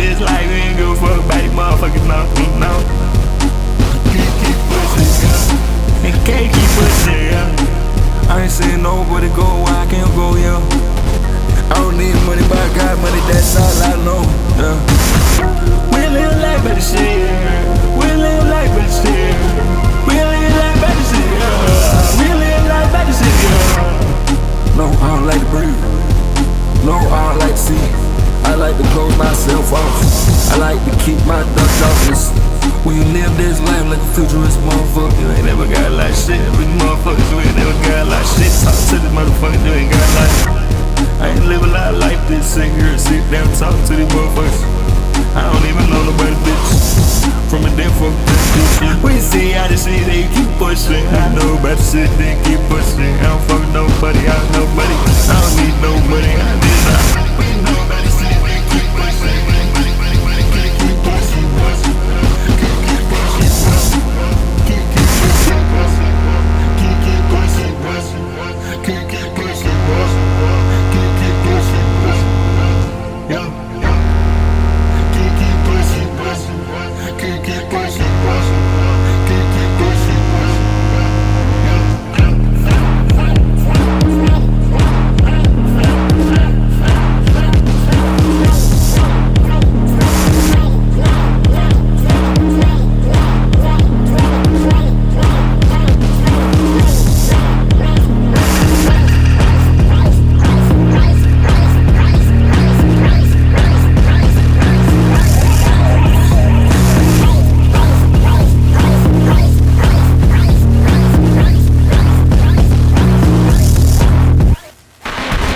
this life, we ain't give a fuck about these motherfuckers, no. Keep pushing, yeah. And can't keep pushing, yeah. I ain't seen nobody go where I can't go, yeah. I don't need money, but I got money, that's all I know, yeah. We live life better shit, yeah. We live life better shit, yeah. We live life better shit, yeah. We live life better shit, yeah. No, I don't like to breathe. No, I don't like to see. I like to close myself off. I like to keep my ducks off this. When you live this life like a futurist motherfucker, you ain't never got a lot of shit. We motherfuckers, you ain't never got a lot of shit. Talk to this motherfucker, you ain't got a lot. I ain't live a lot of life this sit here, sit down, talk to these motherfuckers. I don't even know nobody, bitch. From a damn fuck this bitch. We see how this shit, they keep pushing. I know about the shit, they keep pushing.